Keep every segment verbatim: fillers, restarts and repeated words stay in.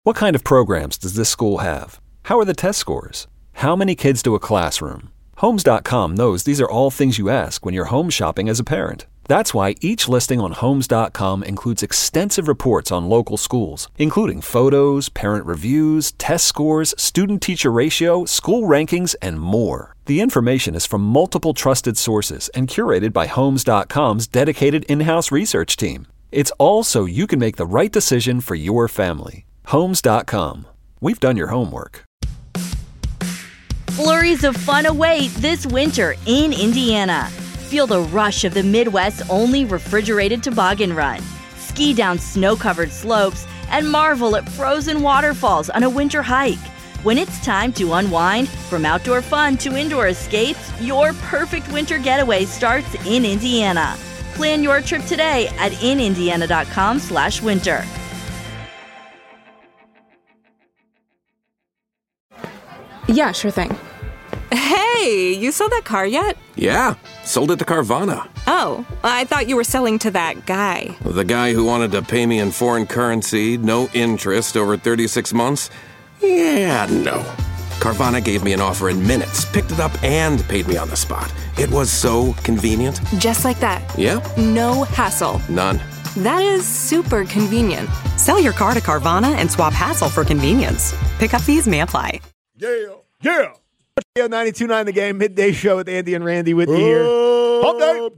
What kind of programs does this school have? How are the test scores? How many kids to a classroom? Homes dot com knows these are all things you ask when you're home shopping as a parent. That's why each listing on Homes dot com includes extensive reports on local schools, including photos, parent reviews, test scores, student-teacher ratio, school rankings, and more. The information is from multiple trusted sources and curated by Homes dot com's dedicated in-house research team. It's all so you can make the right decision for your family. Homes dot com. We've done your homework. Flurries of fun await this winter in Indiana. Feel the rush of the Midwest's only refrigerated toboggan run. Ski down snow-covered slopes and marvel at frozen waterfalls on a winter hike. When it's time to unwind, from outdoor fun to indoor escapes, your perfect winter getaway starts in Indiana. Plan your trip today at in indiana dot com slash winter. Yeah, sure thing. Hey, you sold that car yet? Yeah, sold it to Carvana. Oh, I thought you were selling to that guy. The guy who wanted to pay me in foreign currency, no interest, over thirty-six months? Yeah, no. Carvana gave me an offer in minutes, picked it up, and paid me on the spot. It was so convenient. Just like that. Yeah? No hassle. None. That is super convenient. Sell your car to Carvana and swap hassle for convenience. Pickup fees may apply. Yeah, yeah. ninety-two point nine The Game, midday show with Andy and Randy with you here. Hump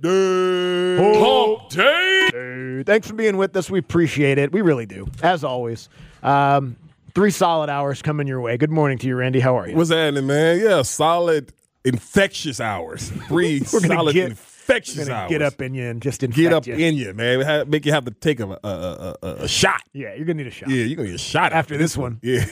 day. Hump day. Thanks for being with us. We appreciate it. We really do, as always. Um, three solid hours coming your way. Good morning to you, Randy. How are you? What's happening, man? Yeah, solid, infectious hours. Three solid, get, infectious we're hours. Get up in you and just infect Get up you. in you, man. Have, make you have to take a, a, a, a, a shot. Yeah, you're going to need a shot. Yeah, you're going to get a shot after this one. Yeah.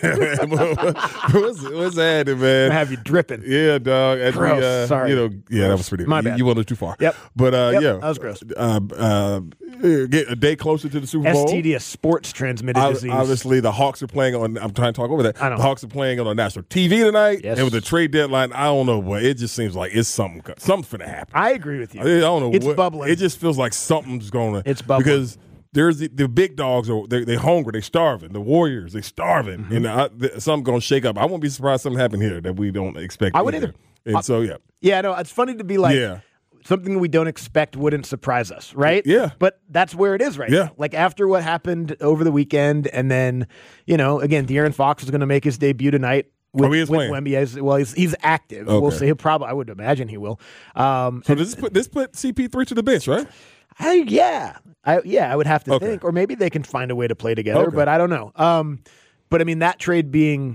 what's, what's happening, man? I have you dripping. Yeah, dog. As gross. We, uh, Sorry. You know, yeah, that was pretty. My you, bad. You went a little too far. Yep. But, uh, yep, yeah. That was gross. Uh, uh, get a day closer to the Super Bowl. S T D, a sports transmitted I, disease. Obviously, the Hawks are playing on. I'm trying to talk over that. I know. The Hawks are playing on national T V tonight. Yes. And with the trade deadline, I don't know, boy. It just seems like it's something. Something's going to happen. I agree with you. I don't know. It's what, bubbling. It just feels like something's going to. It's bubbling. Because there's the, the big dogs are they they hungry, they starving. The Warriors they starving, Mm-hmm. and I, the, something's going to shake up. I won't be surprised something happened here that we don't expect. I would either. either. And I, so yeah, yeah. No, it's funny to be like. Yeah. Something we don't expect wouldn't surprise us, right? Yeah. But that's where it is right Yeah. now. Like after what happened over the weekend, and then, you know, again, De'Aaron Fox is going to make his debut tonight. With, Oh, he is with playing? Wemby. As, well, he's, he's active. Okay. We'll see. He'll probably, I would imagine he will. Um, So does this put this put C P three to the bench, right? I, yeah. I, yeah, I would have to Okay. think. Or maybe they can find a way to play together, Okay. but I don't know. Um, But, I mean, that trade being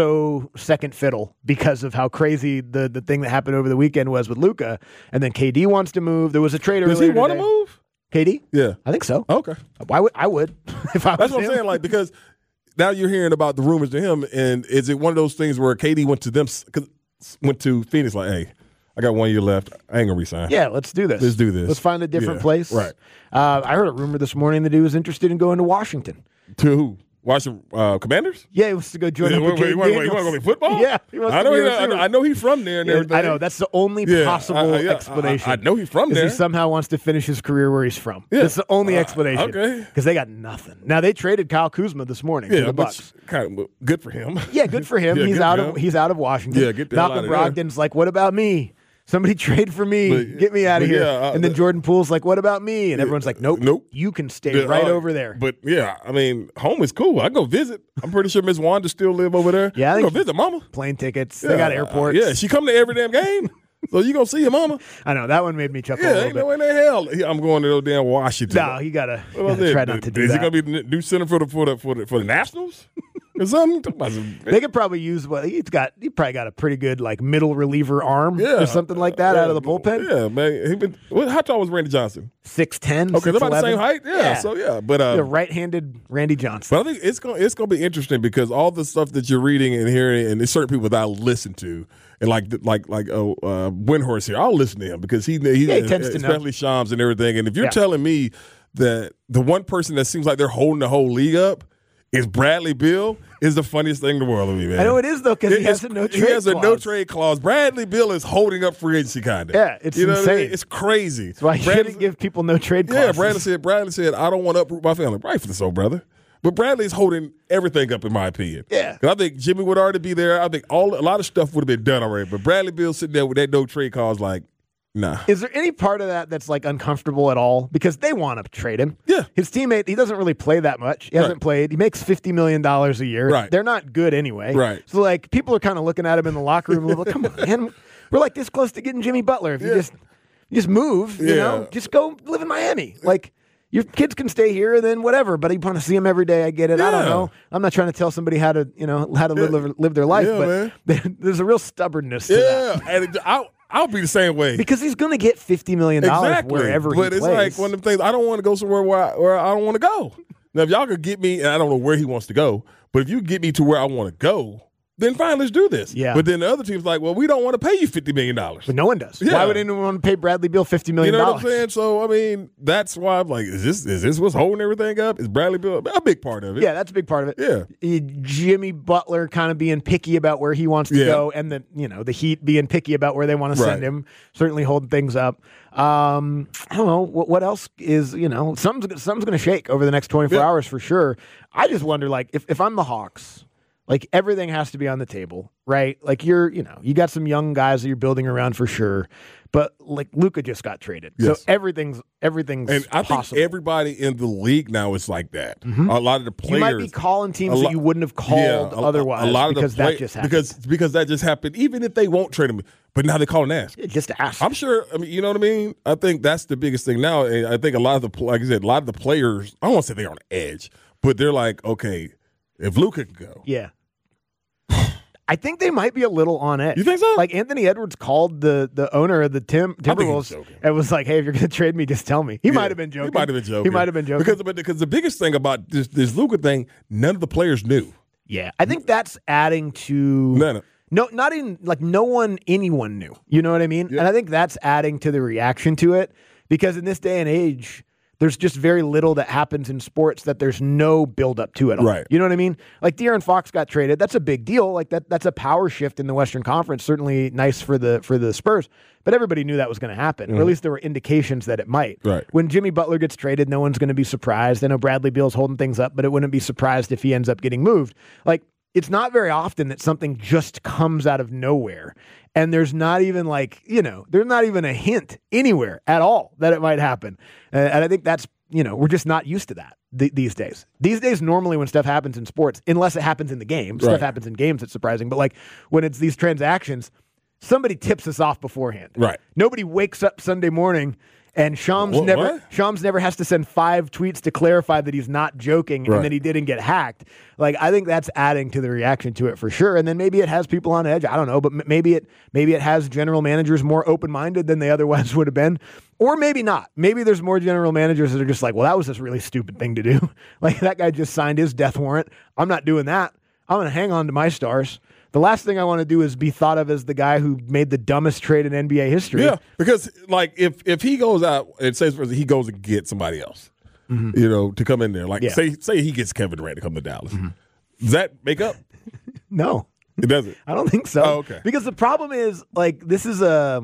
so second fiddle because of how crazy the, the thing that happened over the weekend was with Luka, and then K D wants to move. There was a trade Does earlier he want to today. move? K D? Yeah. I think so. Okay. Why would I would if I was That's what I'm him. saying. Like because now you're hearing about the rumors to him, and is it one of those things where K D went to them, went to Phoenix like, hey, I got one year left. I ain't gonna resign. Yeah, let's do this. Let's do this. Let's find a different Yeah, place. right. Uh, I heard a rumor this morning that he was interested in going to Washington. To who? Washington uh, Commanders? Yeah, he wants to go join Yeah, up wait, with wait, Cade wait, wait, Daniels. you want to go play football? Yeah, he wants I to know. be He, a receiver. I, I know he's from there. And Yeah, everything. I know that's the only Yeah, possible I- I- yeah, explanation. I, I know he's from is there. he somehow wants to finish his career where he's from. Yeah. That's the only Uh, explanation. okay. Because they got nothing. Now they traded Kyle Kuzma this morning to Yeah, the but Bucks. kind of good for him. Yeah, good for him. Yeah, he's good out for of him. he's out of Washington. Yeah, get the hell Malcolm out of there. Brogdon's like, what about me? Somebody trade for me. But- Get me out of but here. yeah, uh, and then the- Jordan Poole's like, what about me? And everyone's like, nope. Nope. You can stay The- right uh, over there. But yeah, I mean, home is cool. I go visit. I'm pretty sure Miss Wanda still live over there. Yeah, I I think go visit Mama. Plane tickets. Yeah, They got airports. Uh, yeah, she come to every damn game. So you gonna see your mama? I know. That one made me chuckle a Yeah, little ain't bit. no way in the hell Yeah, I'm going to no damn Washington. No, you gotta, you What gotta was try it? not to do Is that. he gonna be the new center for the for the for the, for the Nationals or something? Talk about some- They could probably use what he's got. He probably got a pretty good like middle reliever arm Yeah, or something like that yeah, out of the bullpen. Yeah, man. He been, what, how tall was Randy Johnson? Six ten. Okay, they're about the same height. Yeah, so yeah, but uh, the right-handed Randy Johnson. But I think it's going it's going to be interesting because all the stuff that you're reading and hearing, and there's certain people that I listen to, and like like like oh, uh, Windhorst here, I'll listen to him because he he, Yeah, he tends to know. especially Shams and everything. And if you're Yeah. telling me that the one person that seems like they're holding the whole league up is Bradley Beal, is the funniest thing in the world to me, man. I know it is though because he It's- has a no trade. He has a no clause. trade clause. Bradley Beal is holding up free agency, kind of. Yeah, it's you know what I mean? insane. It's crazy. That's why you Bradley- shouldn't give people no trade Yeah, clauses. Bradley said. Bradley said, "I don't want to uproot my family." Rightfully so, brother. But Bradley's holding everything up, in my opinion. Yeah. 'Cause I think Jimmy would already be there. I think all a lot of stuff would have been done already. But Bradley Beal sitting there with that no trade clause, like, nah. Is there any part of that that's like uncomfortable at all? Because they want to trade him. Yeah. His teammate, he doesn't really play that much. He hasn't Right. played. He makes fifty million dollars a year. Right. They're not good anyway. Right. So, like, people are kind of looking at him in the locker room a little, come on, man. We're like this close to getting Jimmy Butler. If you Yeah. just you just move, you Yeah. know, just go live in Miami. Like, your kids can stay here and then whatever, but you want to see them every day. I get it. I don't Yeah. know. I'm not trying to tell somebody how to, you know, how to live, live, live their life, Yeah, but there's a real stubbornness to that. Yeah. And it, I'll, I'll be the same way. Because he's going to get fifty million dollars Exactly. wherever but he it's plays. like one of the things, I don't want to go somewhere where I, where I don't want to go. Now, if y'all could get me, and I don't know where he wants to go, but if you get me to where I want to go, then fine, let's do this. Yeah. But then the other team's like, well, we don't want to pay you fifty million dollars. But no one does. Yeah. Why would anyone want to pay Bradley Beal fifty You million know dollars? what I'm saying? So, I mean, that's why I'm like, is this is this what's holding everything up? Is Bradley Beal a big part of it? Yeah, that's a big part of it. Yeah. Eh, Jimmy Butler kind of being picky about where he wants to Yeah. go, and the you know the Heat being picky about where they want to send Right. him, certainly holding things up. Um, I don't know what, what else is you know something's something's going to shake over the next twenty-four Yeah. hours for sure. I just wonder, like, if if I'm the Hawks. Like, everything has to be on the table, right? Like, you're, you know, you got some young guys that you're building around for sure, but like Luka just got traded, Yes. so everything's everything's And I possible. think everybody in the league now is like that. A lot of the players. you might be calling teams a that lot- you wouldn't have called Yeah, a- otherwise a lot of because the play, that just happened. because because that just happened. Even if they won't trade him, but now they call and ask. Yeah, just ask. I'm sure. I mean, you know what I mean. I think that's the biggest thing now. And I think a lot of the pl- like I said, a lot of the players. I don't want to say they're on edge, but they're like, okay, if Luka can go, Yeah. I think they might be a little on edge. You think so? Like, Anthony Edwards called the the owner of the Tim think he was Timberwolves joking. and was like, "Hey, if you're going to trade me, just tell me." He Yeah, might have been joking. He might have been joking. He might have been joking. because but because the biggest thing about this this Luka thing, none of the players knew. Yeah, I think that's adding to No, no. no, not even like no one, anyone knew. You know what I mean? Yeah. And I think that's adding to the reaction to it because in this day and age, there's just very little that happens in sports that there's no build up to at all. Right. You know what I mean? Like De'Aaron Fox got traded. That's a big deal. Like that that's a power shift in the Western Conference. Certainly nice for the for the Spurs. But everybody knew that was going to happen. Or at least there were indications that it might. Right. When Jimmy Butler gets traded, no one's going to be surprised. I know Bradley Beal's holding things up, but it wouldn't be surprised if he ends up getting moved. Like, it's not very often that something just comes out of nowhere. And there's not even like, you know, there's not even a hint anywhere at all that it might happen. Uh, and I think that's, you know, we're just not used to that th- these days. These days, normally when stuff happens in sports, unless it happens in the game, stuff Right. happens in games, it's surprising. But like when it's these transactions, somebody tips us off beforehand. Right. Nobody wakes up Sunday morning and Shams What- never what? Shams never has to send five tweets to clarify that he's not joking Right. and that he didn't get hacked. Like, I think that's adding to the reaction to it for sure. And then maybe it has people on edge. I don't know, but m- maybe it maybe it has general managers more open minded than they otherwise would have been, or maybe not. Maybe there's more general managers that are just like, well, that was this really stupid thing to do. Like that guy just signed his death warrant. I'm not doing that. I'm going to hang on to my stars. The last thing I want to do is be thought of as the guy who made the dumbest trade in N B A history. Yeah, because like if if he goes out and says for instance, he goes and get somebody else, you know, to come in there. Like Yeah. say say he gets Kevin Durant to come to Dallas. Does that make up? No. It doesn't. I don't think so. Oh, okay. Because the problem is, like, this is a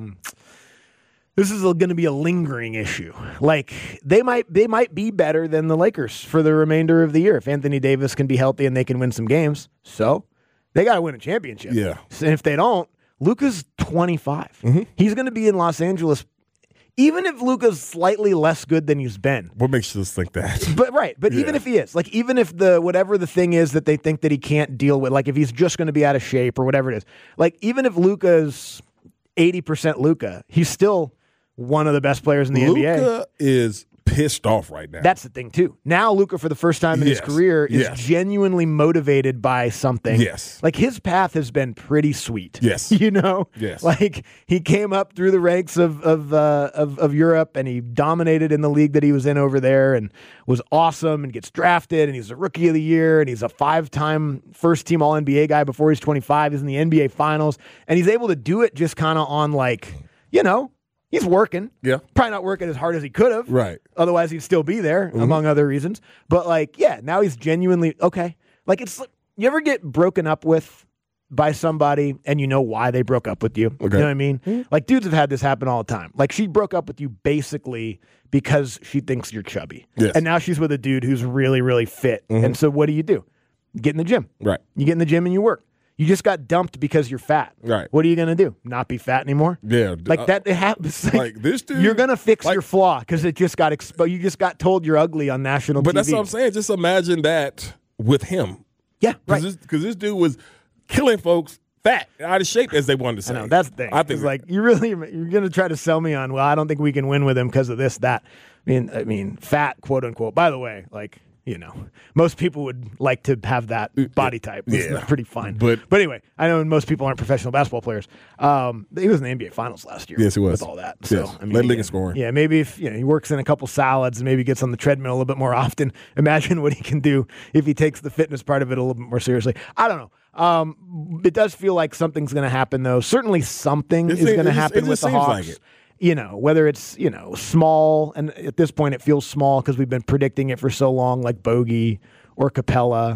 this is going to be a lingering issue. Like, they might they might be better than the Lakers for the remainder of the year if Anthony Davis can be healthy and they can win some games. So they got to win a championship. Yeah. And if they don't, Luka's twenty-five. Mm-hmm. He's going to be in Los Angeles. Even if Luka's slightly less good than he's been, What makes you just think that? but right, but even Yeah. if he is, like, even if the whatever the thing is that they think that he can't deal with, like if he's just going to be out of shape or whatever it is, like even if Luka's eighty percent Luka, he's still one of the best players in the N B A. Luka is pissed off right now. That's the thing too. Now Luka, for the first time in Yes. his career, is Yes. genuinely motivated by something. Yes. Like his path has been pretty sweet. Yes. You know? Yes. Like he came up through the ranks of of, uh, of of Europe and he dominated in the league that he was in over there and was awesome and gets drafted and he's a rookie of the year and he's a five-time first team All N B A guy before he's twenty-five. He's in the N B A finals and he's able to do it just kind of on like, you know, he's working. Yeah. Probably not working as hard as he could have. Right. Otherwise, he'd still be there, Mm-hmm. among other reasons. But, like, yeah, now he's genuinely okay. Like, it's like, you ever get broken up with by somebody and you know why they broke up with you. Okay. You know what I mean? Mm-hmm. Like, dudes have had this happen all the time. Like, she broke up with you basically because she thinks you're chubby. Yes. And now she's with a dude who's really, really fit. Mm-hmm. And so what do you do? You get in the gym. Right. You get in the gym and you work. You just got dumped because you're fat. Right. What are you going to do? Not be fat anymore? Yeah. Like uh, that, it happens. Like, like this dude. You're going to fix like, your flaw because it just got exposed. You just got told you're ugly on national but T V. But that's what I'm saying. Just imagine that with him. Yeah, right. Because this, this dude was killing folks fat, out of shape, as they wanted to say. I know, that's the thing. I think it's like, you really, you're going to try to sell me on, well, I don't think we can win with him because of this, that. I mean, I mean, fat, quote unquote. By the way, like, you know, most people would like to have that body type. It's yeah. pretty fine. But, but anyway, I know most people aren't professional basketball players. Um, he was in the N B A Finals last year. Yes, he was. With all that. So, yes. I mean, Led league yeah, in scoring. Yeah, maybe if you know he works in a couple salads and maybe gets on the treadmill a little bit more often, imagine what he can do if he takes the fitness part of it a little bit more seriously. I don't know. Um, it does feel like something's going to happen, though. Certainly something it's, is going to just, happen with the Hawks. Like it. You know, whether it's, you know, small, and at this point it feels small because we've been predicting it for so long, like Bogey or Capella.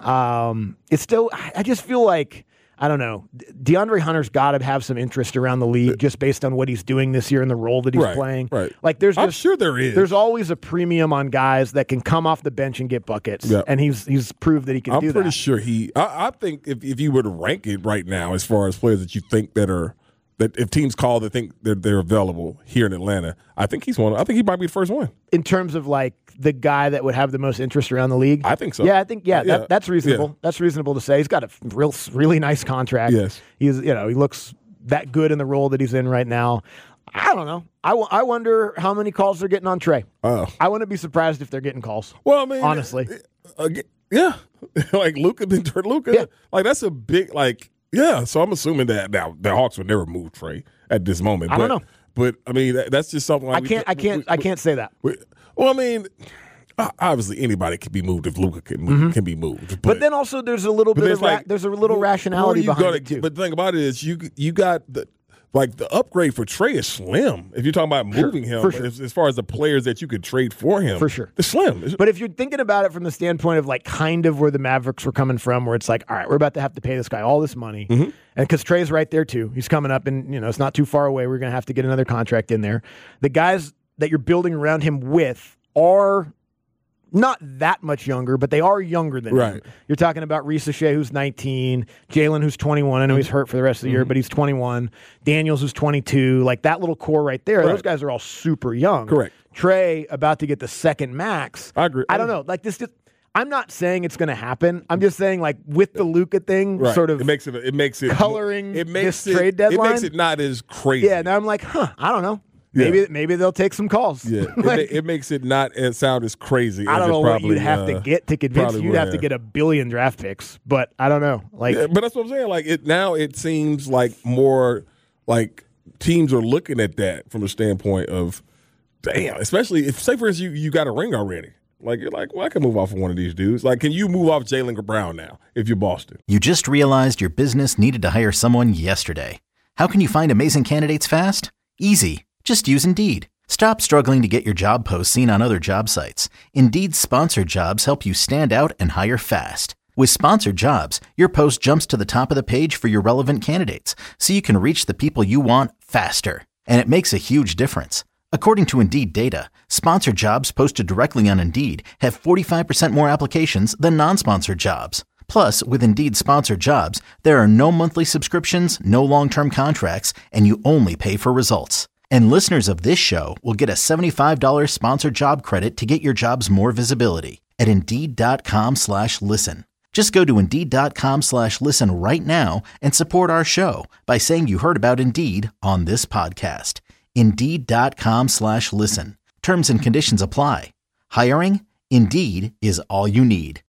Um, it's still, I just feel like, I don't know, DeAndre Hunter's got to have some interest around the league just based on what he's doing this year and the role that he's right, playing. Right. Like, there's just, I'm sure there is. There's always a premium on guys that can come off the bench and get buckets, yep. and he's he's proved that he can I'm do that. I'm pretty sure he, I, I think if, if you were to rank it right now as far as players that you think that are, that if teams call that think they're, they're available here in Atlanta, I think he's one. I think he might be the first one. In terms of like the guy that would have the most interest around the league? I think so. Yeah, I think, yeah, uh, yeah. That, that's reasonable. Yeah. That's reasonable to say. He's got a real, really nice contract. Yes. He's, you know, he looks that good in the role that he's in right now. I don't know. I, w- I wonder how many calls they're getting on Trey. Oh. I wouldn't be surprised if they're getting calls. Well, I mean, honestly. Uh, uh, yeah. Like Luka, Luka, yeah. like that's a big, like, yeah. So I'm assuming that now the Hawks would never move Trey at this moment. I but, don't know. But I mean, that, that's just something. Like I can't. we, I can't. we, I can't say that. We, well, I mean, obviously anybody can be moved if Luka can Mm-hmm. can be moved. But, but then also there's a little bit of ra- like, there's a little rationality behind gonna, it too. But the thing about it is, you you got the. Like, the upgrade for Trey is slim. If you're talking about moving sure, him, for sure. as, as far as the players that you could trade for him, for sure, it's slim. It's, but if you're thinking about it from the standpoint of like kind of where the Mavericks were coming from, where it's like, all right, we're about to have to pay this guy all this money, mm-hmm. and because Trey's right there too, he's coming up, and you know it's not too far away. We're going to have to get another contract in there. The guys that you're building around him with are not that much younger, but they are younger than right. him. You're talking about Risa Shea, who's nineteen, Jalen, who's twenty-one. I know he's hurt for the rest of the mm-hmm. year, but he's twenty-one. Daniels, who's twenty-two. Like that little core right there, right. those guys are all super young. Correct. Trey about to get the second max. I agree. I don't know. Like this, just, I'm not saying it's going to happen. I'm just saying, like with the Luka thing, right. sort of it makes it it makes it coloring it makes this it, trade deadline. It makes it not as crazy. Yeah. Now I'm like, huh. I don't know. Maybe yeah. maybe they'll take some calls. Yeah, like, it, it makes it not as sound as crazy. I don't as know it what probably, you'd have uh, to get to convince you. You'd have would, to get a billion draft picks, but I don't know. Like, yeah, but that's what I'm saying. Like it now, it seems like more like teams are looking at that from a standpoint of, damn. Especially if, say, for instance, you you got a ring already. Like you're like, well, I can move off of one of these dudes. Like, can you move off Jaylen Brown now if you're Boston? You just realized your business needed to hire someone yesterday. How can you find amazing candidates fast? Easy. Just use Indeed. Stop struggling to get your job posts seen on other job sites. Indeed's sponsored jobs help you stand out and hire fast. With sponsored jobs, your post jumps to the top of the page for your relevant candidates, so you can reach the people you want faster. And it makes a huge difference. According to Indeed data, sponsored jobs posted directly on Indeed have forty-five percent more applications than non-sponsored jobs. Plus, with Indeed sponsored jobs, there are no monthly subscriptions, no long-term contracts, and you only pay for results. And listeners of this show will get a seventy-five dollars sponsored job credit to get your jobs more visibility at Indeed.com slash listen. Just go to Indeed.com slash listen right now and support our show by saying you heard about Indeed on this podcast. Indeed.com slash listen. Terms and conditions apply. Hiring? Indeed is all you need.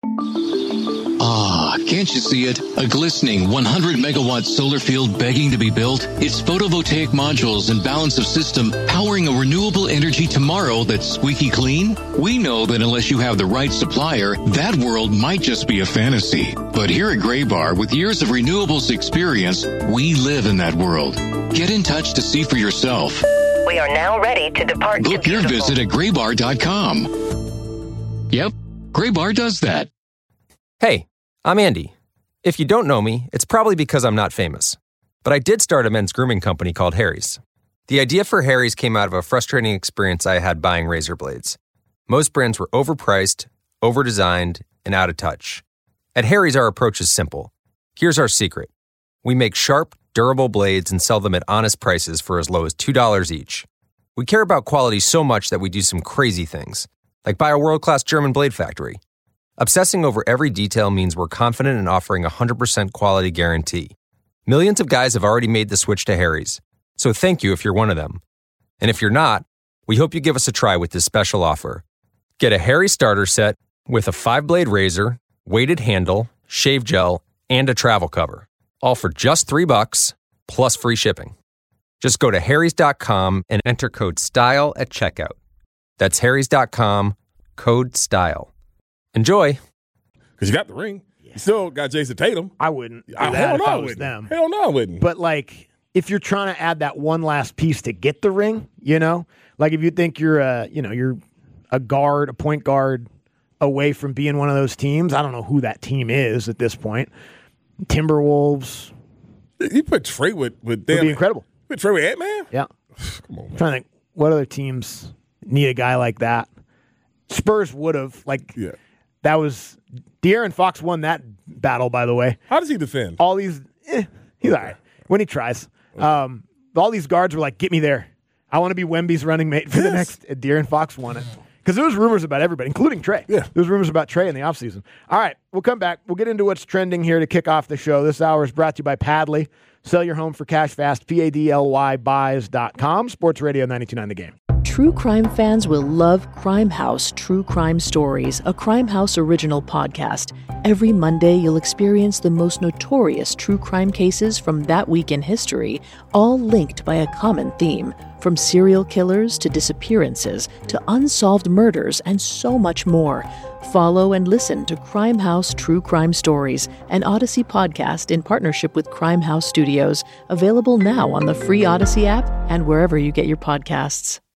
Ah, can't you see it? A glistening one hundred megawatt solar field begging to be built? Its photovoltaic modules and balance of system powering a renewable energy tomorrow that's squeaky clean? We know that unless you have the right supplier, that world might just be a fantasy. But here at Graybar, with years of renewables experience, we live in that world. Get in touch to see for yourself. We are now ready to depart. Book your visit at graybar dot com. Yep, Graybar does that. Hey, I'm Andy. If you don't know me, it's probably because I'm not famous. But I did start a men's grooming company called Harry's. The idea for Harry's came out of a frustrating experience I had buying razor blades. Most brands were overpriced, overdesigned, and out of touch. At Harry's, our approach is simple. Here's our secret. We make sharp, durable blades and sell them at honest prices for as low as two dollars each. We care about quality so much that we do some crazy things, like buy a world-class German blade factory. Obsessing over every detail means we're confident in offering a one hundred percent quality guarantee. Millions of guys have already made the switch to Harry's, so thank you if you're one of them. And if you're not, we hope you give us a try with this special offer. Get a Harry's starter set with a five-blade razor, weighted handle, shave gel, and a travel cover, all for just three bucks, plus free shipping. Just go to harrys dot com and enter code STYLE at checkout. That's harrys dot com, code STYLE. Enjoy. Because you got the ring. You still got Jason Tatum. I wouldn't do I, that hell if no, I I was wouldn't. them. Hell no, I wouldn't. But, like, if you're trying to add that one last piece to get the ring, you know? Like, if you think you're a, you know, you're a guard, a point guard away from being one of those teams, I don't know who that team is at this point. Timberwolves. You put Trey with, with Would damn. be incredible. Put Trey with Ant-Man? Yeah. Come on, I'm trying to think, what other teams need a guy like that? Spurs would have. Like, yeah. That was De'Aaron Fox won that battle, by the way. How does he defend? All these, eh, he's all right when he tries. Um, all these guards were like, "Get me there. I want to be Wemby's running mate for yes. the next." Uh, De'Aaron Fox won it because there was rumors about everybody, including Trey. Yeah, there was rumors about Trey in the offseason. All right, we'll come back. We'll get into what's trending here to kick off the show. This hour is brought to you by Padley. Sell your home for cash fast. P A D L Y buys dot com. Sports Radio ninety-two point nine The Game. True crime fans will love Crime House True Crime Stories, a Crime House original podcast. Every Monday, you'll experience the most notorious true crime cases from that week in history, all linked by a common theme. From serial killers to disappearances to unsolved murders and so much more. Follow and listen to Crime House True Crime Stories, an Odyssey podcast in partnership with Crime House Studios, available now on the free Odyssey app and wherever you get your podcasts.